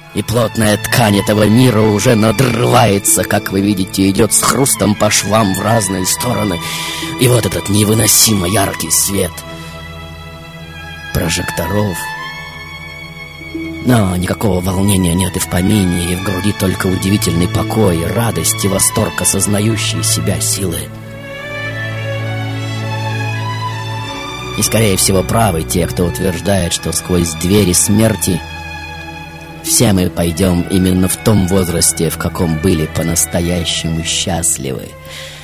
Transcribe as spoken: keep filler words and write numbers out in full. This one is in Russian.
И плотная ткань этого мира уже надрывается, как вы видите, идет с хрустом по швам в разные стороны. И вот этот невыносимо яркий свет прожекторов. Но никакого волнения нет и в помине, и в груди только удивительный покой, радость и восторг, осознающие себя силы. И, скорее всего, правы те, кто утверждает, что сквозь двери смерти все мы пойдем именно в том возрасте, в каком были по-настоящему счастливы.